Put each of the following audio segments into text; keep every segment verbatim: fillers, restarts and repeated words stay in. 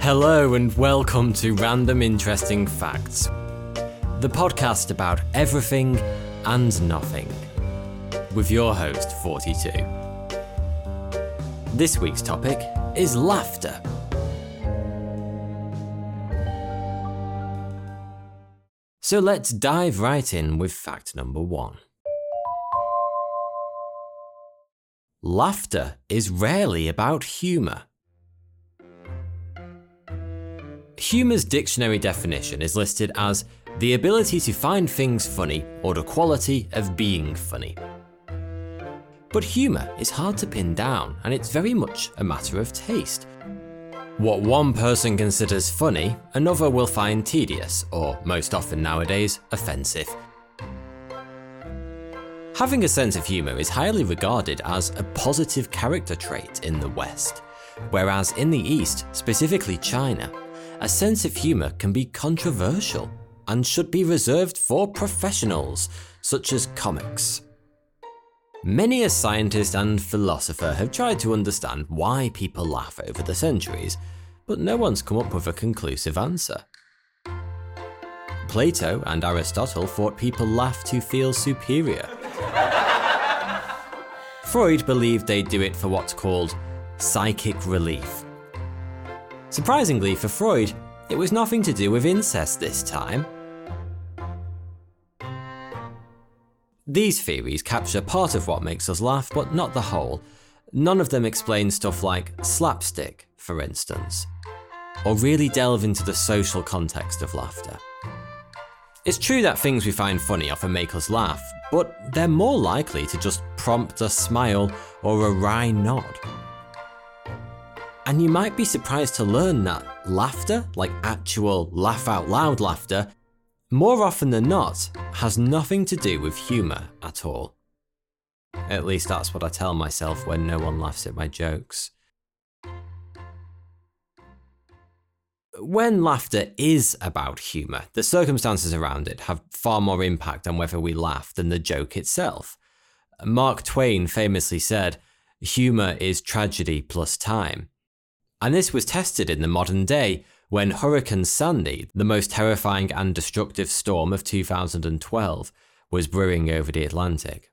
Hello and welcome to Random Interesting Facts, the podcast about everything and nothing, with your host, forty-two. This week's topic is laughter. So let's dive right in with fact number one. Laughter is rarely about humour. Humour's dictionary definition is listed as the ability to find things funny or the quality of being funny. But humour is hard to pin down, and it's very much a matter of taste. What one person considers funny, another will find tedious, or most often nowadays, offensive. Having a sense of humour is highly regarded as a positive character trait in the West, whereas in the East, specifically China, a sense of humour can be controversial and should be reserved for professionals, such as comics. Many a scientist and philosopher have tried to understand why people laugh over the centuries, but no one's come up with a conclusive answer. Plato and Aristotle thought people laughed to feel superior. Freud believed they'd do it for what's called psychic relief. Surprisingly for Freud, it was nothing to do with incest this time. These theories capture part of what makes us laugh, but not the whole. None of them explain stuff like slapstick, for instance, or really delve into the social context of laughter. It's true that things we find funny often make us laugh, but they're more likely to just prompt a smile or a wry nod. And you might be surprised to learn that laughter, like actual laugh out loud laughter, more often than not, has nothing to do with humour at all. At least that's what I tell myself when no one laughs at my jokes. When laughter is about humour, the circumstances around it have far more impact on whether we laugh than the joke itself. Mark Twain famously said, "Humour is tragedy plus time." And this was tested in the modern day when Hurricane Sandy, the most terrifying and destructive storm of two thousand twelve, was brewing over the Atlantic.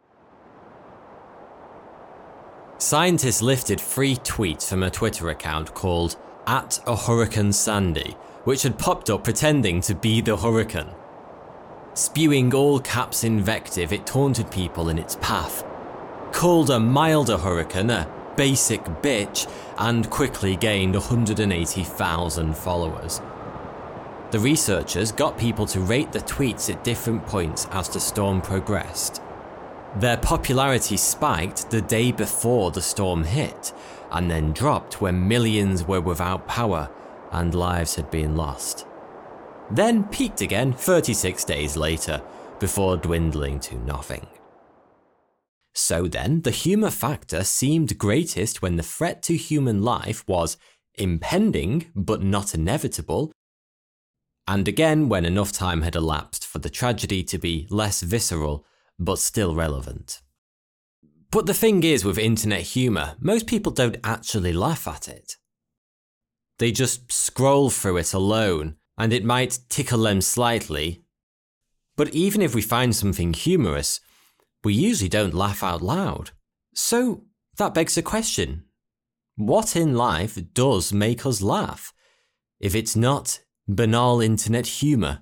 Scientists lifted three tweets from a Twitter account called at a Hurricane Sandy, which had popped up pretending to be the hurricane. Spewing all caps invective, it taunted people in its path, called a milder hurricane a basic bitch, and quickly gained one hundred eighty thousand followers. The researchers got people to rate the tweets at different points as the storm progressed. Their popularity spiked the day before the storm hit, and then dropped when millions were without power and lives had been lost. Then peaked again thirty-six days later, before dwindling to nothing. So then, the humour factor seemed greatest when the threat to human life was impending but not inevitable, and again when enough time had elapsed for the tragedy to be less visceral but still relevant. But the thing is with internet humour, most people don't actually laugh at it. They just scroll through it alone, and it might tickle them slightly. But even if we find something humorous, we usually don't laugh out loud. So that begs the question, what in life does make us laugh, if it's not banal internet humour?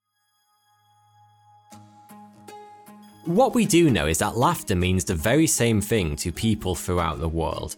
What we do know is that laughter means the very same thing to people throughout the world.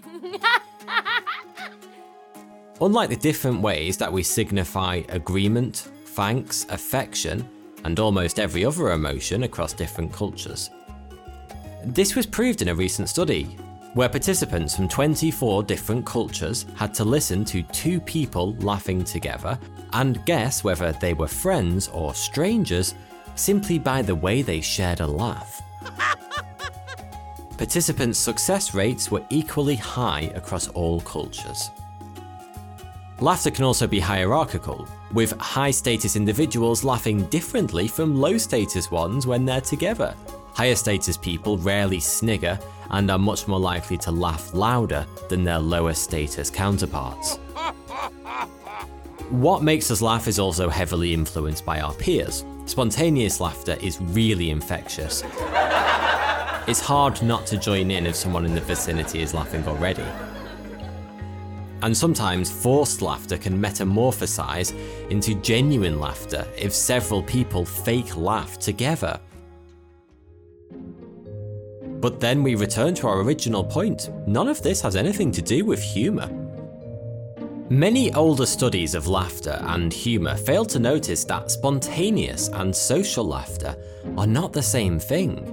Unlike the different ways that we signify agreement, thanks, affection, and almost every other emotion across different cultures. This was proved in a recent study, where participants from twenty-four different cultures had to listen to two people laughing together and guess whether they were friends or strangers simply by the way they shared a laugh. Participants' success rates were equally high across all cultures. Laughter can also be hierarchical, with high-status individuals laughing differently from low-status ones when they're together. Higher-status people rarely snigger and are much more likely to laugh louder than their lower-status counterparts. what makes us laugh is also heavily influenced by our peers. Spontaneous laughter is really infectious. It's hard not to join in if someone in the vicinity is laughing already. And sometimes forced laughter can metamorphosize into genuine laughter if several people fake laugh together. But then we return to our original point. None of this has anything to do with humour. Many older studies of laughter and humour fail to notice that spontaneous and social laughter are not the same thing.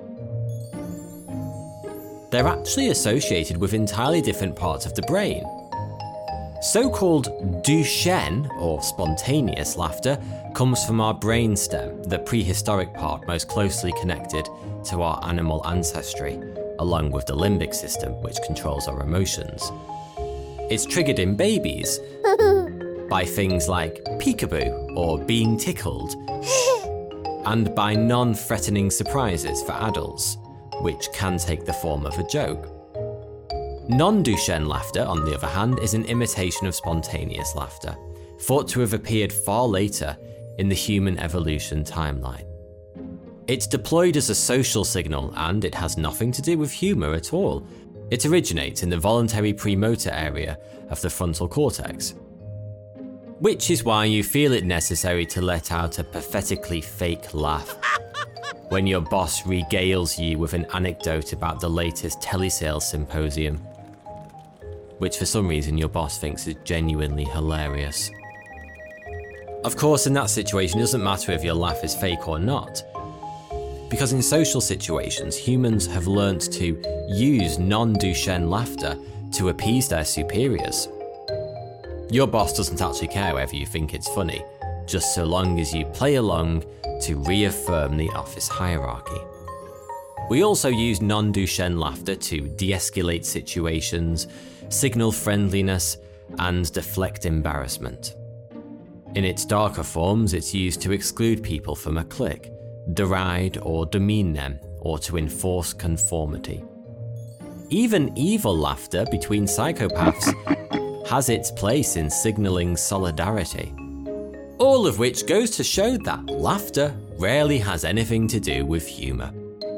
They're actually associated with entirely different parts of the brain. So-called Duchenne, or spontaneous laughter, comes from our brainstem, the prehistoric part most closely connected to our animal ancestry, along with the limbic system, which controls our emotions. It's triggered in babies by things like peekaboo or being tickled, and by non-threatening surprises for adults, which can take the form of a joke. Non-Duchenne laughter, on the other hand, is an imitation of spontaneous laughter, thought to have appeared far later in the human evolution timeline. It's deployed as a social signal, and it has nothing to do with humour at all. It originates in the voluntary premotor area of the frontal cortex. Which is why you feel it necessary to let out a pathetically fake laugh when your boss regales you with an anecdote about the latest telesales symposium, which for some reason your boss thinks is genuinely hilarious. Of course, in that situation, it doesn't matter if your laugh is fake or not, because in social situations, humans have learnt to use non-Duchenne laughter to appease their superiors. Your boss doesn't actually care whether you think it's funny, just so long as you play along to reaffirm the office hierarchy. We also use non-Duchenne laughter to de-escalate situations, signal friendliness, and deflect embarrassment. In its darker forms, it's used to exclude people from a clique, deride or demean them, or to enforce conformity. Even evil laughter between psychopaths has its place in signaling solidarity. All of which goes to show that laughter rarely has anything to do with humour.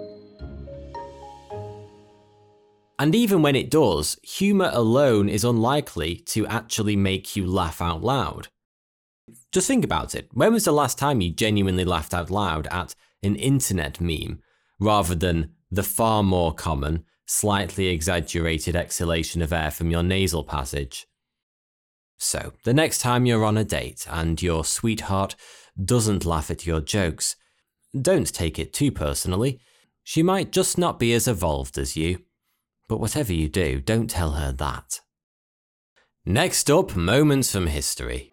And even when it does, humour alone is unlikely to actually make you laugh out loud. Just think about it. When was the last time you genuinely laughed out loud at an internet meme, rather than the far more common, slightly exaggerated exhalation of air from your nasal passage? So, the next time you're on a date and your sweetheart doesn't laugh at your jokes, don't take it too personally. She might just not be as evolved as you. But whatever you do, don't tell her that. Next up, moments from history.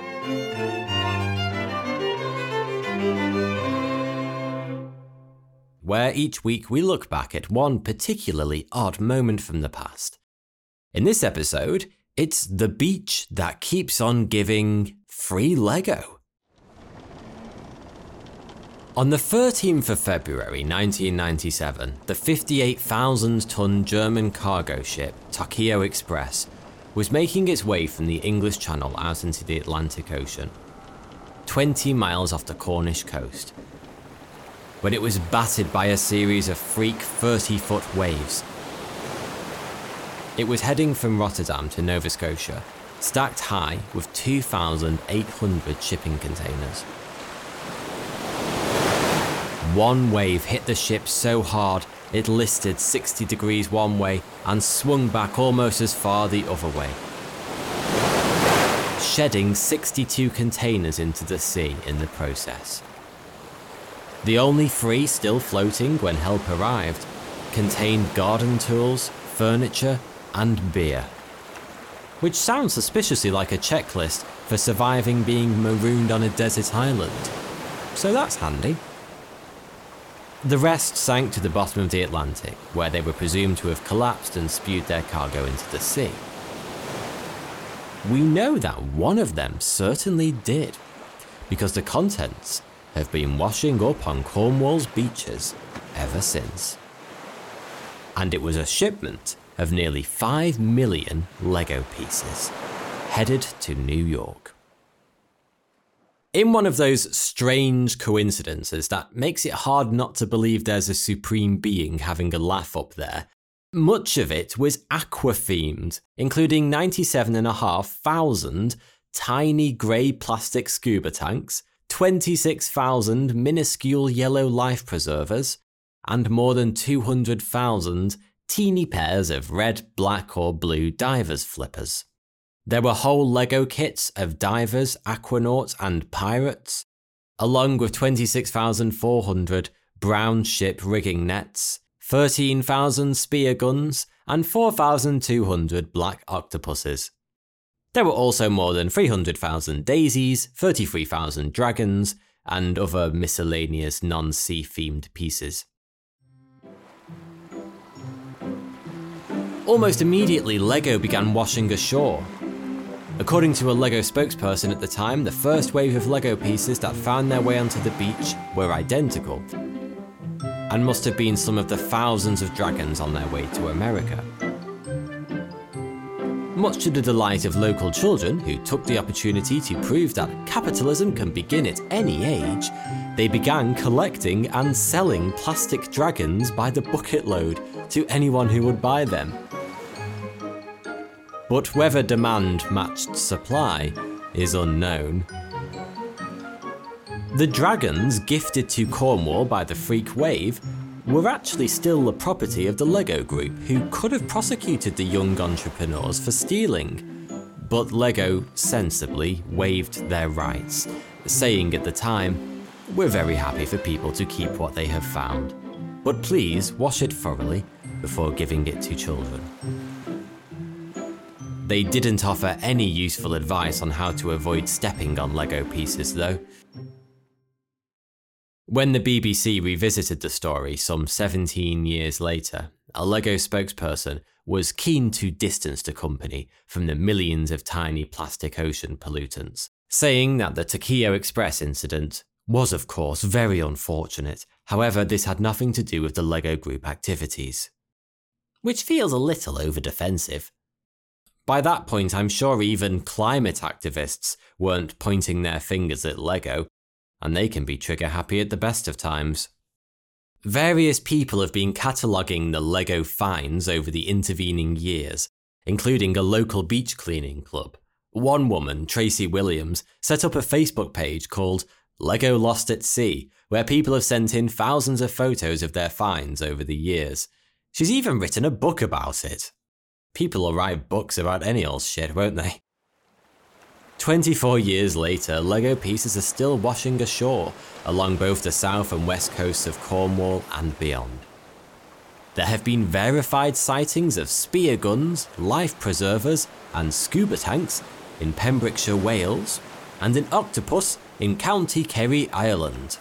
Where each week we look back at one particularly odd moment from the past. In this episode, it's the beach that keeps on giving free Lego. On the thirteenth of February nineteen ninety-seven, the fifty-eight thousand ton German cargo ship Tokyo Express was making its way from the English Channel out into the Atlantic Ocean, twenty miles off the Cornish coast, when it was battered by a series of freak thirty-foot waves. It was heading from Rotterdam to Nova Scotia, stacked high with two thousand eight hundred shipping containers. One wave hit the ship so hard it listed sixty degrees one way and swung back almost as far the other way, shedding sixty-two containers into the sea in the process. The only three still floating when help arrived contained garden tools, furniture, and beer, which sounds suspiciously like a checklist for surviving being marooned on a desert island. So that's handy. The rest sank to the bottom of the Atlantic, where they were presumed to have collapsed and spewed their cargo into the sea. We know that one of them certainly did, because the contents have been washing up on Cornwall's beaches ever since. And it was a shipment of nearly five million Lego pieces, headed to New York. In one of those strange coincidences that makes it hard not to believe there's a supreme being having a laugh up there, much of it was aqua-themed, including ninety-seven and a half thousand tiny grey plastic scuba tanks, twenty-six thousand minuscule yellow life preservers, and more than two hundred thousand teeny pairs of red, black or blue divers flippers. There were whole Lego kits of divers, aquanauts and pirates, along with twenty-six thousand four hundred brown ship rigging nets, thirteen thousand spear guns, and four thousand two hundred black octopuses. There were also more than three hundred thousand daisies, thirty-three thousand dragons, and other miscellaneous non-sea themed pieces. Almost immediately, Lego began washing ashore. According to a Lego spokesperson at the time, the first wave of Lego pieces that found their way onto the beach were identical, and must have been some of the thousands of dragons on their way to America. Much to the delight of local children who took the opportunity to prove that capitalism can begin at any age, they began collecting and selling plastic dragons by the bucket load to anyone who would buy them. But whether demand matched supply is unknown. The dragons gifted to Cornwall by the Freak Wave were actually still the property of the Lego Group, who could have prosecuted the young entrepreneurs for stealing. But Lego sensibly waived their rights, saying at the time, "We're very happy for people to keep what they have found, but please wash it thoroughly before giving it to children." They didn't offer any useful advice on how to avoid stepping on Lego pieces though. When the B B C revisited the story some seventeen years later, a Lego spokesperson was keen to distance the company from the millions of tiny plastic ocean pollutants, saying that the Tokyo Express incident was of course very unfortunate, however this had nothing to do with the Lego Group activities. Which feels a little over-defensive. By that point, I'm sure even climate activists weren't pointing their fingers at Lego, and they can be trigger happy at the best of times. Various people have been cataloguing the Lego fines over the intervening years, including a local beach cleaning club. One woman, Tracy Williams, set up a Facebook page called Lego Lost at Sea, where people have sent in thousands of photos of their finds over the years. She's even written a book about it. People will write books about any old shit, won't they? twenty-four years later, Lego pieces are still washing ashore along both the south and west coasts of Cornwall and beyond. There have been verified sightings of spear guns, life preservers, and scuba tanks in Pembrokeshire, Wales, and an octopus in County Kerry, Ireland.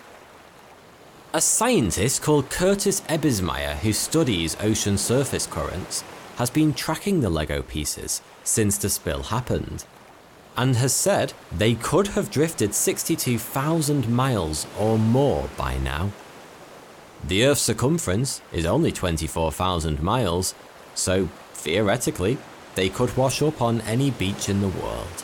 A scientist called Curtis Ebbesmeyer, who studies ocean surface currents, has been tracking the Lego pieces since the spill happened, and has said they could have drifted sixty-two thousand miles or more by now. The Earth's circumference is only twenty-four thousand miles, so theoretically, they could wash up on any beach in the world.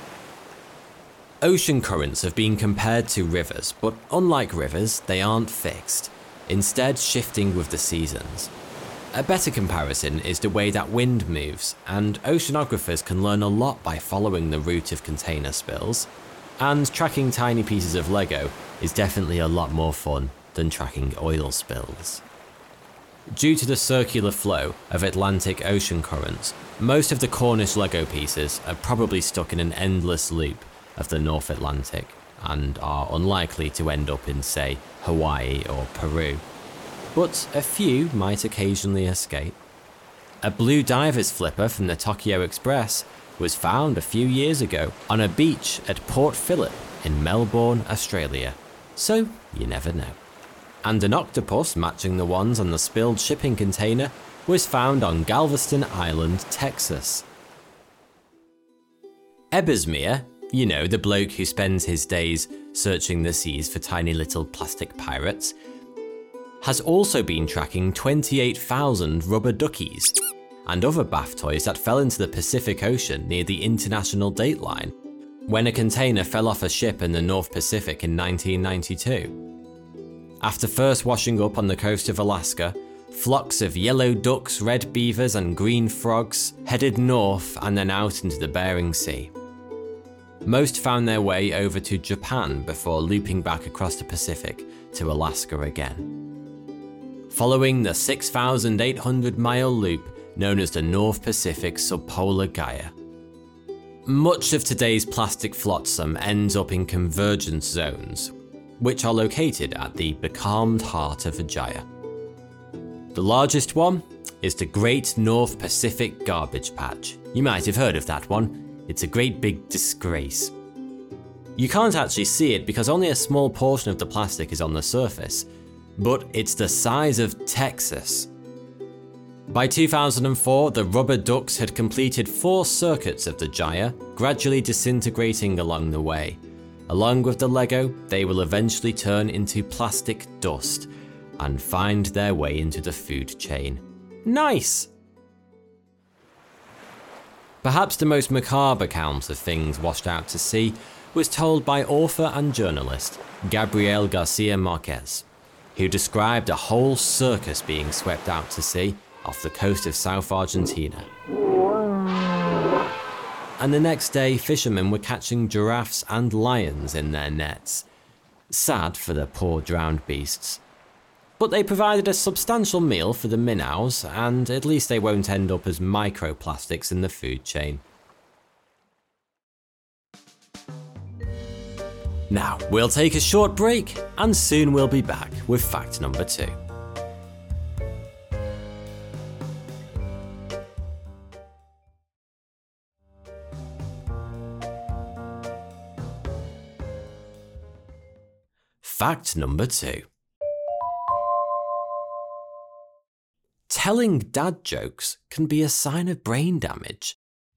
Ocean currents have been compared to rivers, but unlike rivers, they aren't fixed, instead shifting with the seasons. A better comparison is the way that wind moves, and oceanographers can learn a lot by following the route of container spills, and tracking tiny pieces of Lego is definitely a lot more fun than tracking oil spills. Due to the circular flow of Atlantic Ocean currents, most of the Cornish Lego pieces are probably stuck in an endless loop of the North Atlantic, and are unlikely to end up in, say, Hawaii or Peru. But a few might occasionally escape. A blue diver's flipper from the Tokyo Express was found a few years ago on a beach at Port Phillip in Melbourne, Australia, so you never know. And an octopus matching the ones on the spilled shipping container was found on Galveston Island, Texas. Ebbesmeyer, you know, the bloke who spends his days searching the seas for tiny little plastic pirates, has also been tracking twenty-eight thousand rubber duckies and other bath toys that fell into the Pacific Ocean near the International Date Line, when a container fell off a ship in the North Pacific in nineteen ninety-two. After first washing up on the coast of Alaska, flocks of yellow ducks, red beavers, and green frogs headed north and then out into the Bering Sea. Most found their way over to Japan before looping back across the Pacific to Alaska again. Following the six thousand eight hundred mile loop known as the North Pacific Subpolar Gyre. Much of today's plastic flotsam ends up in convergence zones, which are located at the becalmed heart of the gyre. The largest one is the Great North Pacific Garbage Patch. You might have heard of that one. It's a great big disgrace. You can't actually see it because only a small portion of the plastic is on the surface, but it's the size of Texas. By two thousand four, the rubber ducks had completed four circuits of the gyre, gradually disintegrating along the way. Along with the Lego, they will eventually turn into plastic dust and find their way into the food chain. Nice! Perhaps the most macabre account of things washed out to sea was told by author and journalist Gabriel Garcia Marquez, who described a whole circus being swept out to sea off the coast of South Argentina. And the next day, fishermen were catching giraffes and lions in their nets. Sad for the poor drowned beasts. But they provided a substantial meal for the minnows, and at least they won't end up as microplastics in the food chain. Now, we'll take a short break, and soon we'll be back with fact number two. Fact number two. Telling dad jokes can be a sign of brain damage.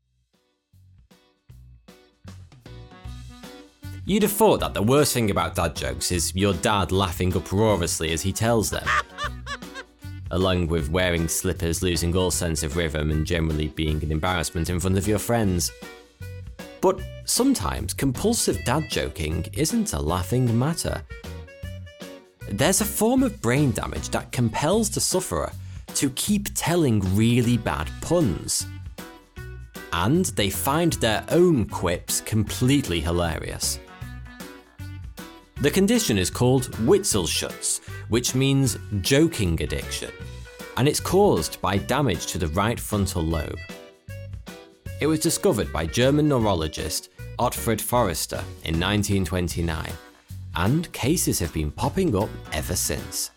You'd have thought that the worst thing about dad jokes is your dad laughing uproariously as he tells them, along with wearing slippers, losing all sense of rhythm, and generally being an embarrassment in front of your friends. But sometimes compulsive dad joking isn't a laughing matter. There's a form of brain damage that compels the sufferer to keep telling really bad puns. And they find their own quips completely hilarious. The condition is called Witzelschutz, which means joking addiction, and it's caused by damage to the right frontal lobe. It was discovered by German neurologist Ottfried Forster in nineteen twenty-nine, and cases have been popping up ever since.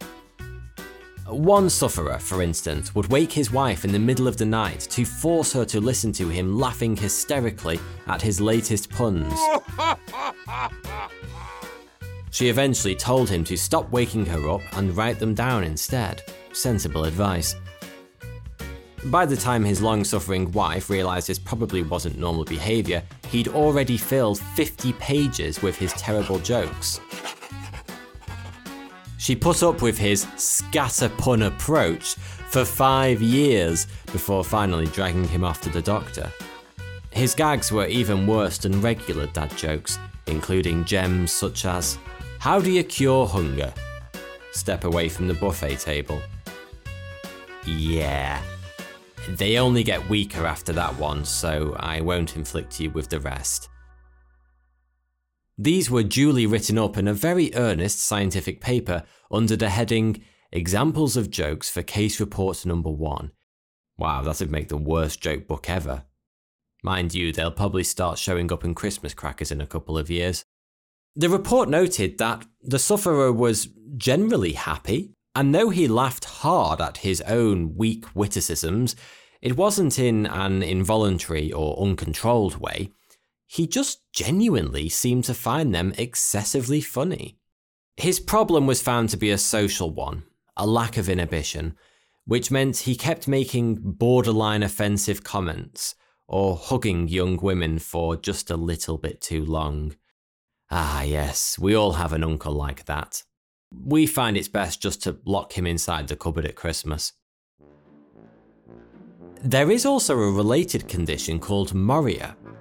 One sufferer, for instance, would wake his wife in the middle of the night to force her to listen to him laughing hysterically at his latest puns. She eventually told him to stop waking her up and write them down instead. Sensible advice. By the time his long-suffering wife realised this probably wasn't normal behaviour, he'd already filled fifty pages with his terrible jokes. She put up with his scatter-pun approach for five years before finally dragging him off to the doctor. His gags were even worse than regular dad jokes, including gems such as, "How do you cure hunger? Step away from the buffet table." Yeah. They only get weaker after that one, so I won't inflict you with the rest. These were duly written up in a very earnest scientific paper under the heading Examples of Jokes for Case Report Number one. Wow, that'd make the worst joke book ever. Mind you, they'll probably start showing up in Christmas crackers in a couple of years. The report noted that the sufferer was generally happy, and though he laughed hard at his own weak witticisms, it wasn't in an involuntary or uncontrolled way. He just genuinely seemed to find them excessively funny. His problem was found to be a social one, a lack of inhibition, which meant he kept making borderline offensive comments or hugging young women for just a little bit too long. Ah yes, we all have an uncle like that. We find it's best just to lock him inside the cupboard at Christmas. There is also a related condition called Moria.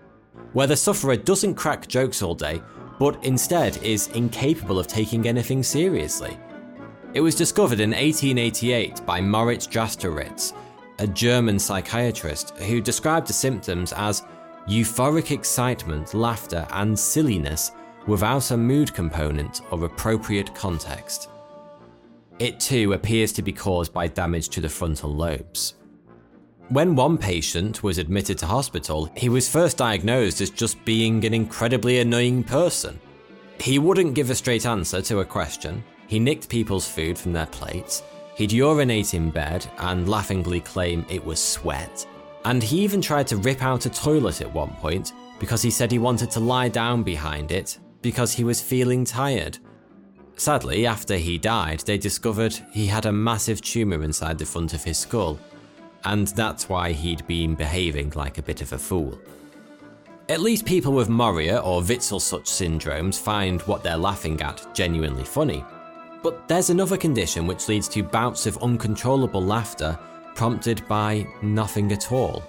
where the sufferer doesn't crack jokes all day, but instead is incapable of taking anything seriously. It was discovered in eighteen eighty-eight by Moritz Jasteritz, a German psychiatrist who described the symptoms as euphoric excitement, laughter, and silliness without a mood component or appropriate context. It too appears to be caused by damage to the frontal lobes. When one patient was admitted to hospital, he was first diagnosed as just being an incredibly annoying person. He wouldn't give a straight answer to a question, he nicked people's food from their plates, he'd urinate in bed and laughingly claim it was sweat, and he even tried to rip out a toilet at one point because he said he wanted to lie down behind it because he was feeling tired. Sadly, after he died, they discovered he had a massive tumour inside the front of his skull, and that's why he'd been behaving like a bit of a fool. At least people with Moria or Witzel-Such syndromes find what they're laughing at genuinely funny. But there's another condition which leads to bouts of uncontrollable laughter prompted by nothing at all.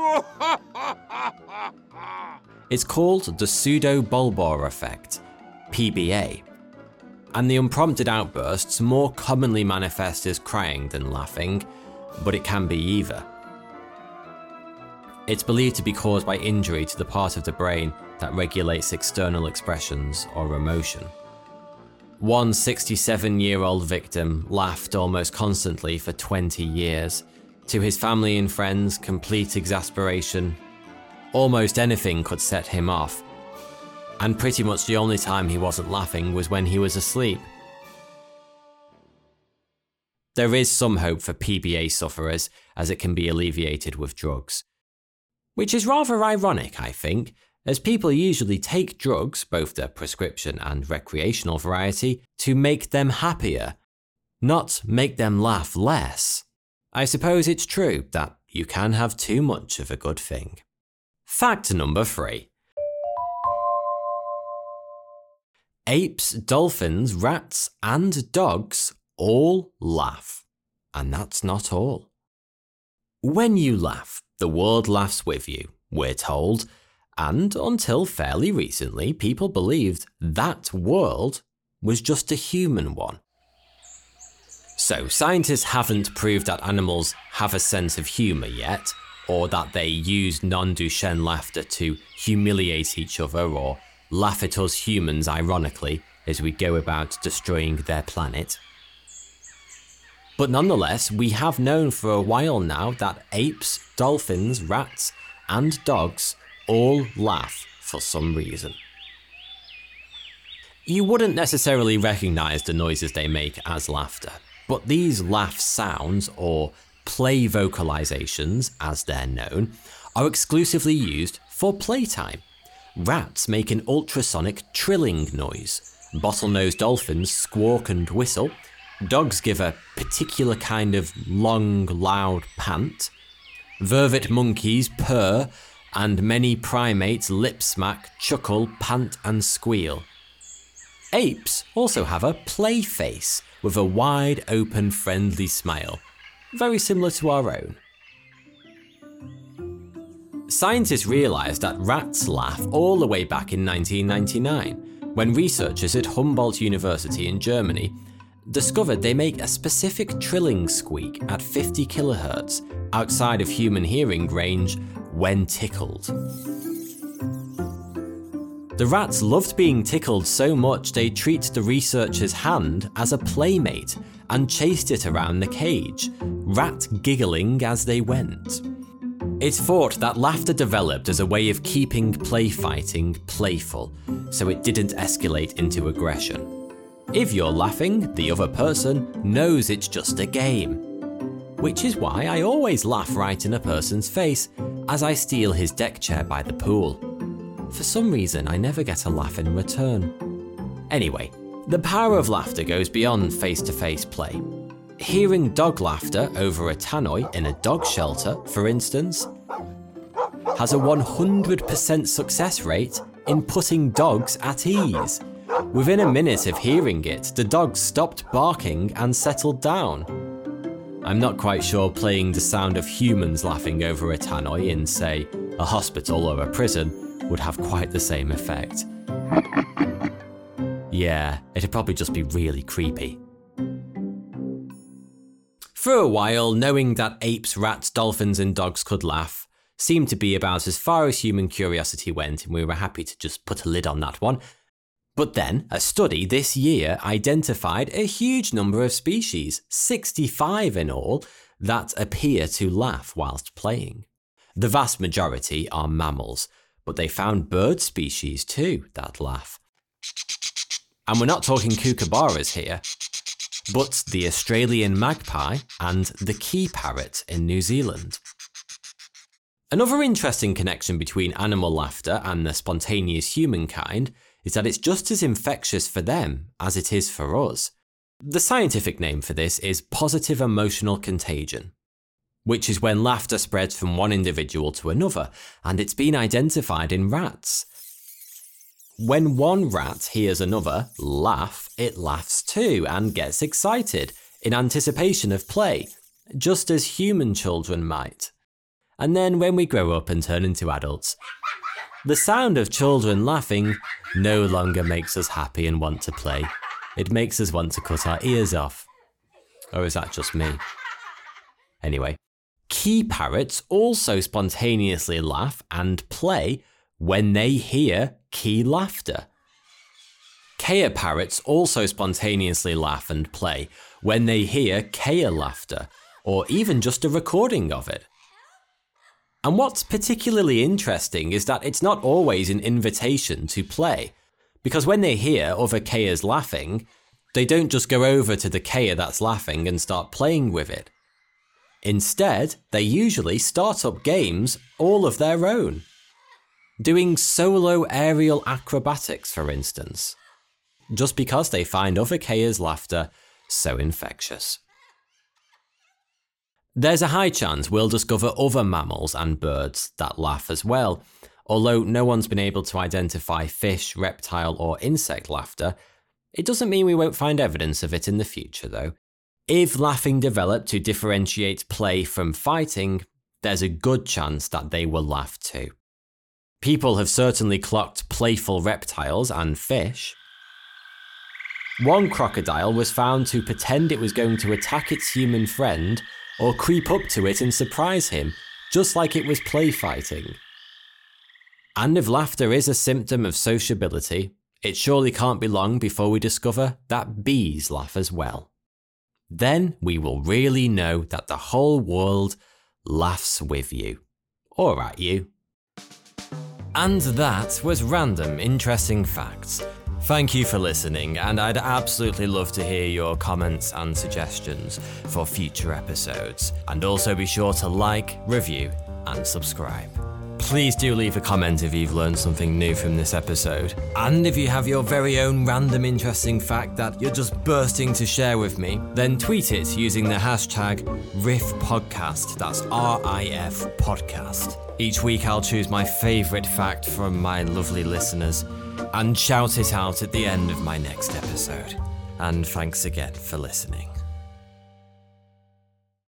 It's called the pseudo-bulbar effect, P B A, and the unprompted outbursts more commonly manifest as crying than laughing, but it can be either. It's believed to be caused by injury to the part of the brain that regulates external expressions or emotion. One sixty-seven-year-old victim laughed almost constantly for twenty years, to his family and friends' complete exasperation. Almost anything could set him off, and pretty much the only time he wasn't laughing was when he was asleep. There is some hope for P B A sufferers, as it can be alleviated with drugs. Which is rather ironic, I think, as people usually take drugs, both the prescription and recreational variety, to make them happier, not make them laugh less. I suppose it's true that you can have too much of a good thing. Fact number three. Apes, dolphins, rats, and dogs all laugh. And that's not all. When you laugh, the world laughs with you, we're told, and until fairly recently, people believed that world was just a human one. So, scientists haven't proved that animals have a sense of humour yet, or that they use non-Duchenne laughter to humiliate each other or laugh at us humans ironically as we go about destroying their planet. But nonetheless, we have known for a while now that apes, dolphins, rats, and dogs all laugh for some reason. You wouldn't necessarily recognise the noises they make as laughter, but these laugh sounds, or play vocalizations as they're known, are exclusively used for playtime. Rats make an ultrasonic trilling noise, bottlenose dolphins squawk and whistle, dogs give a particular kind of long, loud pant, vervet monkeys purr, and many primates lip smack, chuckle, pant and squeal. Apes also have a play face with a wide open friendly smile, very similar to our own. Scientists realised that rats laugh all the way back in nineteen ninety-nine, when researchers at Humboldt University in Germany discovered they make a specific trilling squeak at fifty kilohertz outside of human hearing range when tickled. The rats loved being tickled so much they treated the researcher's hand as a playmate and chased it around the cage, rat giggling as they went. It's thought that laughter developed as a way of keeping play fighting playful, so it didn't escalate into aggression. If you're laughing, the other person knows it's just a game. Which is why I always laugh right in a person's face as I steal his deck chair by the pool. For some reason, I never get a laugh in return. Anyway, the power of laughter goes beyond face-to-face play. Hearing dog laughter over a tannoy in a dog shelter, for instance, has a one hundred percent success rate in putting dogs at ease. Within a minute of hearing it, the dogs stopped barking and settled down. I'm not quite sure playing the sound of humans laughing over a tannoy in, say, a hospital or a prison would have quite the same effect. Yeah, it'd probably just be really creepy. For a while, knowing that apes, rats, dolphins and dogs could laugh seemed to be about as far as human curiosity went, and we were happy to just put a lid on that one. But then, a study this year identified a huge number of species, sixty-five in all, that appear to laugh whilst playing. The vast majority are mammals, but they found bird species too that laugh. And we're not talking kookaburras here, but the Australian magpie and the key parrot in New Zealand. Another interesting connection between animal laughter and the spontaneous humankind is that it's just as infectious for them as it is for us. The scientific name for this is positive emotional contagion, which is when laughter spreads from one individual to another, and it's been identified in rats. When one rat hears another laugh, it laughs too and gets excited in anticipation of play, just as human children might. And then when we grow up and turn into adults, the sound of children laughing no longer makes us happy and want to play. It makes us want to cut our ears off. Or is that just me? Anyway, key parrots also spontaneously laugh and play when they hear key laughter. Kea parrots also spontaneously laugh and play when they hear kea laughter, or even just a recording of it. And what's particularly interesting is that it's not always an invitation to play, because when they hear other keas laughing, they don't just go over to the kea that's laughing and start playing with it. Instead, they usually start up games all of their own. Doing solo aerial acrobatics, for instance, just because they find other keas' laughter so infectious. There's a high chance we'll discover other mammals and birds that laugh as well. Although no one's been able to identify fish, reptile or insect laughter, it doesn't mean we won't find evidence of it in the future though. If laughing developed to differentiate play from fighting, there's a good chance that they will laugh too. People have certainly clocked playful reptiles and fish. One crocodile was found to pretend it was going to attack its human friend or creep up to it and surprise him, just like it was play fighting. And if laughter is a symptom of sociability, it surely can't be long before we discover that bees laugh as well. Then we will really know that the whole world laughs with you, or at you. And that was Random Interesting Facts. Thank you for listening, and I'd absolutely love to hear your comments and suggestions for future episodes. And also be sure to like, review, and subscribe. Please do leave a comment if you've learned something new from this episode. And if you have your very own random interesting fact that you're just bursting to share with me, then tweet it using the hashtag RIFPodcast. That's R I F Podcast. Each week I'll choose my favourite fact from my lovely listeners and shout it out at the end of my next episode. And thanks again for listening.